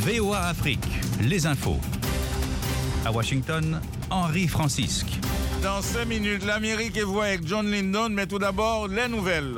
VOA Afrique, les infos. À Washington, Henri Francisque. Dans 5 minutes, l'Amérique est vous avec John Lyndon, mais tout d'abord, les nouvelles.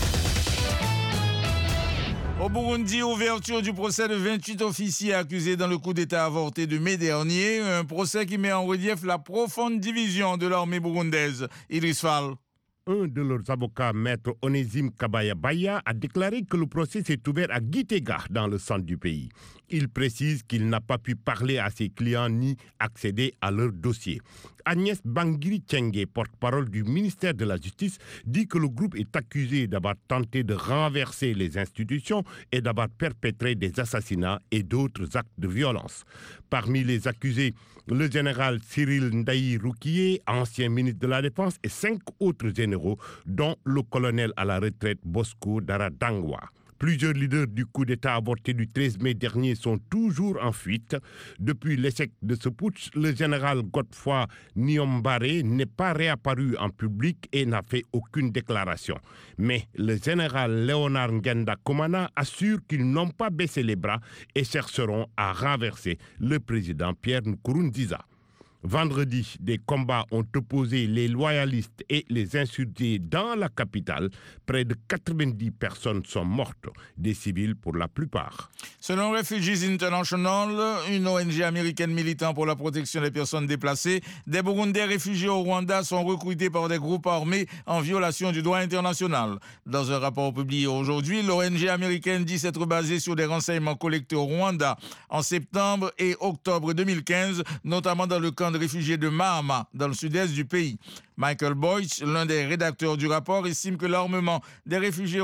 Au Burundi, ouverture du procès de 28 officiers accusés dans le coup d'État avorté de mai dernier. Un procès qui met en relief la profonde division de l'armée burundaise. Idriss Fall. Un de leurs avocats, maître Onésime Kabaya-Baya, a déclaré que le procès s'est ouvert à Gitega, dans le centre du pays. Il précise qu'il n'a pas pu parler à ses clients ni accéder à leur dossier. Agnès Bangiri-Tchenge, porte-parole du ministère de la Justice, dit que le groupe est accusé d'avoir tenté de renverser les institutions et d'avoir perpétré des assassinats et d'autres actes de violence. Parmi les accusés, le général Cyril Ndayi Roukié, ancien ministre de la Défense, et 5 autres généraux, dont le colonel à la retraite Bosco Daradangwa. Plusieurs leaders du coup d'État avorté du 13 mai dernier sont toujours en fuite. Depuis l'échec de ce putsch, le général Godefroy Niyombare n'est pas réapparu en public et n'a fait aucune déclaration. Mais le général Léonard Ngenda Komana assure qu'ils n'ont pas baissé les bras et chercheront à renverser le président Pierre Nkurunziza. Vendredi, des combats ont opposé les loyalistes et les insurgés dans la capitale. Près de 90 personnes sont mortes, des civils pour la plupart. Selon Refugees International, une ONG américaine militant pour la protection des personnes déplacées, des Burundais réfugiés au Rwanda sont recrutés par des groupes armés en violation du droit international. Dans un rapport publié aujourd'hui, l'ONG américaine dit s'être basée sur des renseignements collectés au Rwanda en septembre et octobre 2015, notamment dans le camp de réfugiés de Mahama, dans le sud-est du pays. Michael Boyce, l'un des rédacteurs du rapport, estime que l'armement des réfugiés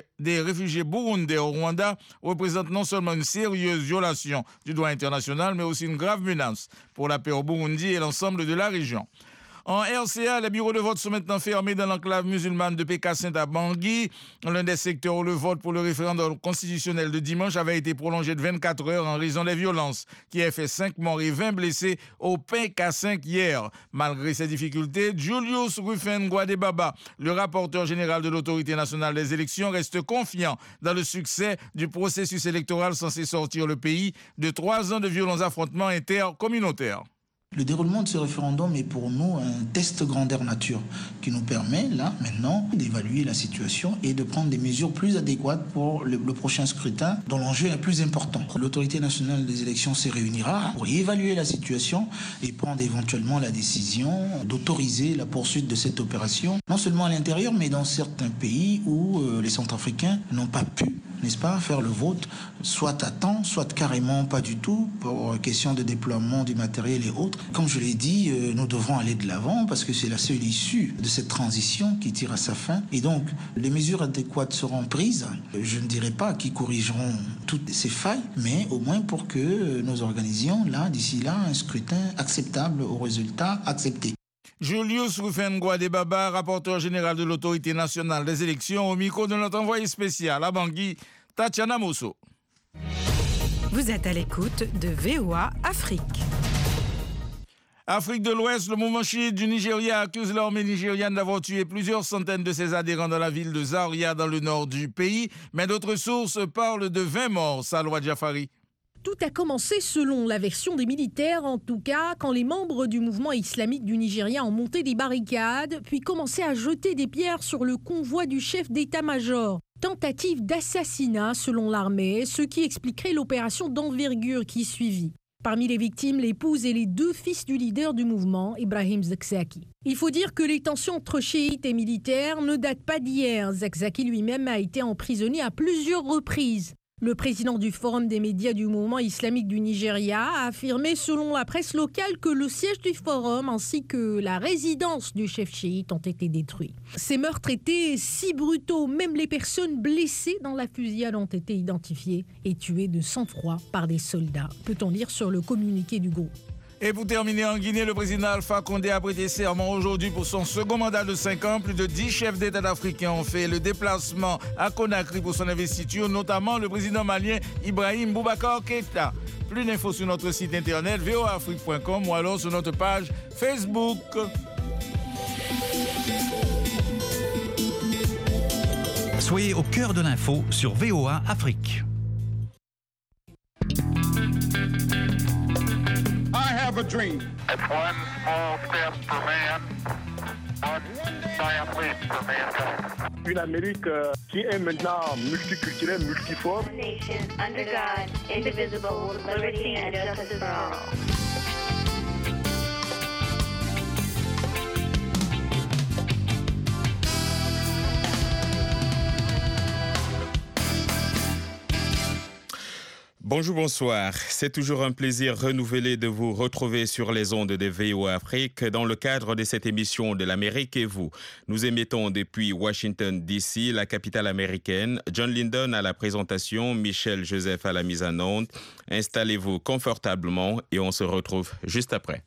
burundais au Rwanda représente non seulement une sérieuse violation du droit international, mais aussi une grave menace pour la paix au Burundi et l'ensemble de la région. En RCA, les bureaux de vote sont maintenant fermés dans l'enclave musulmane de Pékassin à Bangui. L'un des secteurs où le vote pour le référendum constitutionnel de dimanche avait été prolongé de 24 heures en raison des violences, qui a fait 5 morts et 20 blessés au Pékassin hier. Malgré ces difficultés, Julius Rufengwadebaba, le rapporteur général de l'Autorité nationale des élections, reste confiant dans le succès du processus électoral censé sortir le pays de 3 ans de violents affrontements intercommunautaires. Le déroulement de ce référendum est pour nous un test grandeur nature qui nous permet, là, maintenant, d'évaluer la situation et de prendre des mesures plus adéquates pour le prochain scrutin, dont l'enjeu est le plus important. L'Autorité nationale des élections se réunira pour évaluer la situation et prendre éventuellement la décision d'autoriser la poursuite de cette opération, non seulement à l'intérieur, mais dans certains pays où les Centrafricains n'ont pas pu, n'est-ce pas, faire le vote, soit à temps, soit carrément pas du tout, pour question de déploiement du matériel et autres. Comme je l'ai dit, nous devrons aller de l'avant parce que c'est la seule issue de cette transition qui tire à sa fin. Et donc, les mesures adéquates seront prises. Je ne dirais pas qu'ils corrigeront toutes ces failles, mais au moins pour que nous organisions, là, d'ici là, un scrutin acceptable aux résultats acceptés. Julius Rufengwadebaba, rapporteur général de l'Autorité nationale des élections, au micro de notre envoyé spécial à Bangui, Tatiana Mosso. Vous êtes à l'écoute de VOA Afrique. Afrique de l'Ouest, le mouvement chiite du Nigeria accuse l'armée nigériane d'avoir tué plusieurs centaines de ses adhérents dans la ville de Zaria, dans le nord du pays. Mais d'autres sources parlent de 20 morts, Salwa Jafari. Tout a commencé, selon la version des militaires, en tout cas, quand les membres du mouvement islamique du Nigeria ont monté des barricades, puis commencé à jeter des pierres sur le convoi du chef d'état-major. Tentative d'assassinat, selon l'armée, ce qui expliquerait l'opération d'envergure qui suivit. Parmi les victimes, l'épouse et les 2 fils du leader du mouvement, Ibrahim Zakzaki. Il faut dire que les tensions entre chiites et militaires ne datent pas d'hier. Zakzaki lui-même a été emprisonné à plusieurs reprises. Le président du Forum des médias du mouvement islamique du Nigeria a affirmé, selon la presse locale, que le siège du Forum ainsi que la résidence du chef chiite ont été détruits. Ces meurtres étaient si brutaux, même les personnes blessées dans la fusillade ont été identifiées et tuées de sang-froid par des soldats, peut-on lire sur le communiqué du groupe. Et pour terminer, en Guinée, le président Alpha Condé a prêté serment aujourd'hui pour son second mandat de 5 ans. Plus de 10 chefs d'État africains ont fait le déplacement à Conakry pour son investiture, notamment le président malien Ibrahim Boubacar Keïta. Plus d'infos sur notre site internet voaafrique.com ou alors sur notre page Facebook. Soyez au cœur de l'info sur VOA Afrique. I have a dream. It's one small step for man, one giant leap for mankind. Une Amérique qui est maintenant multiculturelle, multiforme. Nation under God, indivisible, with liberty and justice for all. Bonjour, bonsoir. C'est toujours un plaisir renouvelé de vous retrouver sur les ondes de VOA Afrique dans le cadre de cette émission de l'Amérique et vous. Nous émettons depuis Washington, D.C., la capitale américaine. John Linden à la présentation, Michel Joseph à la mise en onde. Installez-vous confortablement et on se retrouve juste après.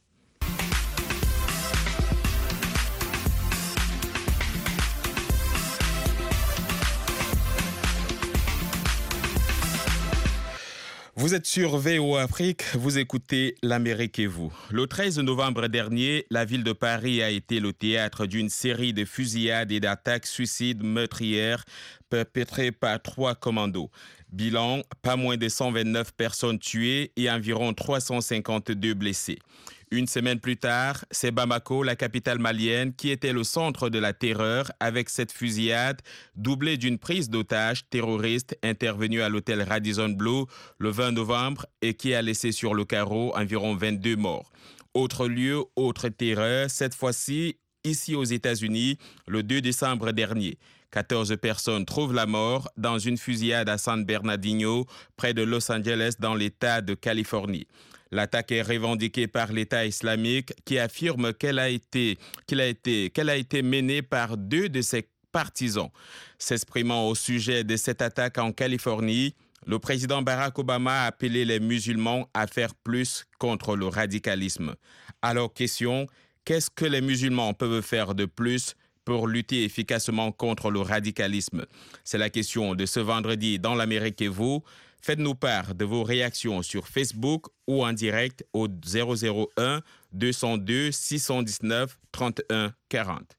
Vous êtes sur VOA Afrique, vous écoutez l'Amérique et vous. Le 13 novembre dernier, la ville de Paris a été le théâtre d'une série de fusillades et d'attaques suicides meurtrières perpétrées par 3 commandos. Bilan, pas moins de 129 personnes tuées et environ 352 blessés. Une semaine plus tard, c'est Bamako, la capitale malienne, qui était le centre de la terreur avec cette fusillade doublée d'une prise d'otages terroristes intervenue à l'hôtel Radisson Blu le 20 novembre et qui a laissé sur le carreau environ 22 morts. Autre lieu, autre terreur, cette fois-ci ici aux États-Unis, le 2 décembre dernier. 14 personnes trouvent la mort dans une fusillade à San Bernardino, près de Los Angeles, dans l'État de Californie. L'attaque est revendiquée par l'État islamique qui affirme qu'elle a été menée par 2 de ses partisans. S'exprimant au sujet de cette attaque en Californie, le président Barack Obama a appelé les musulmans à faire plus contre le radicalisme. Alors, question, qu'est-ce que les musulmans peuvent faire de plus pour lutter efficacement contre le radicalisme? C'est la question de ce vendredi dans l'Amérique et vous. Faites-nous part de vos réactions sur Facebook ou en direct au 001 202 619 31 40.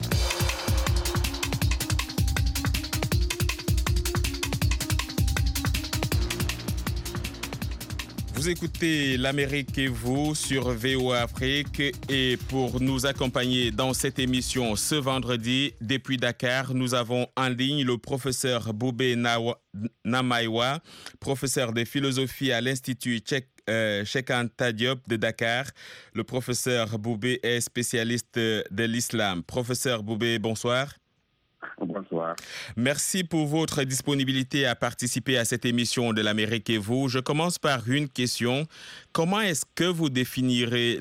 Vous écoutez l'Amérique et vous sur VOA Afrique et pour nous accompagner dans cette émission ce vendredi, depuis Dakar, nous avons en ligne le professeur Boubé Namaiwa, professeur de philosophie à l'Institut Cheikh Anta Diop de Dakar. Le professeur Boubé est spécialiste de l'islam. Professeur Boubé, bonsoir. Bonsoir. Merci pour votre disponibilité à participer à cette émission de l'Amérique et vous. Je commence par une question. Comment est-ce que vous définirez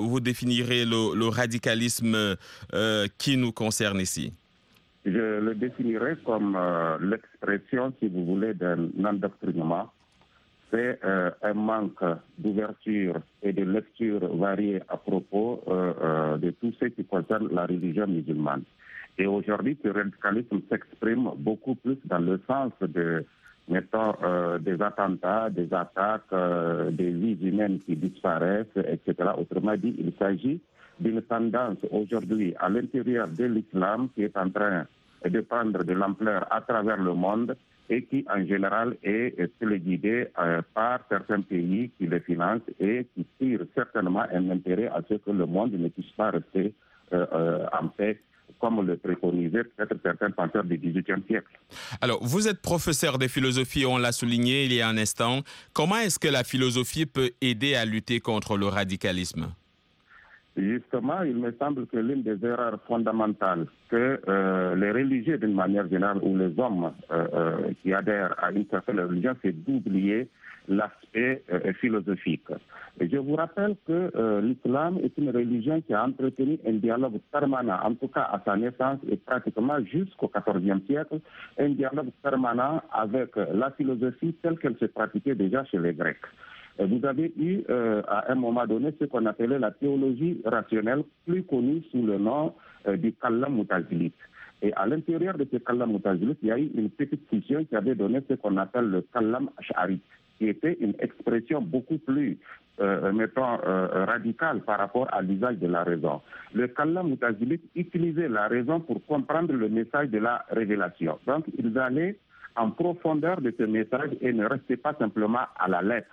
le radicalisme qui nous concerne ici? Je le définirais comme l'expression, si vous voulez, d'un endoctrinement. C'est un manque d'ouverture et de lecture variée à propos de tout ce qui concerne la religion musulmane. Et aujourd'hui, ce radicalisme s'exprime beaucoup plus dans le sens de, mettons, des attentats, des attaques, des vies humaines qui disparaissent, etc. Autrement dit, il s'agit d'une tendance aujourd'hui à l'intérieur de l'islam qui est en train de prendre de l'ampleur à travers le monde et qui, en général, est téléguidée par certains pays qui le financent et qui tirent certainement un intérêt à ce que le monde ne puisse pas rester en paix, comme le préconisaient peut-être certains penseurs du XVIIIe siècle. Alors, vous êtes professeur de philosophie, on l'a souligné il y a un instant. Comment est-ce que la philosophie peut aider à lutter contre le radicalisme? Justement, il me semble que l'une des erreurs fondamentales que les religieux, d'une manière générale, ou les hommes qui adhèrent à une certaine religion, c'est d'oublier l'aspect philosophique. Et je vous rappelle que l'islam est une religion qui a entretenu un dialogue permanent, en tout cas à sa naissance et pratiquement jusqu'au XIVe siècle, un dialogue permanent avec la philosophie telle qu'elle se pratiquait déjà chez les Grecs. Vous avez eu à un moment donné ce qu'on appelait la théologie rationnelle, plus connue sous le nom du Kallam Mutazilite. Et à l'intérieur de ce Kallam Mutazilite, il y a eu une petite scission qui avait donné ce qu'on appelle le Kallam Ash'ari, qui était une expression beaucoup plus, radicale par rapport à l'usage de la raison. Le Kallam Mutazilite utilisait la raison pour comprendre le message de la révélation. Donc, ils allaient en profondeur de ce message et ne restaient pas simplement à la lettre.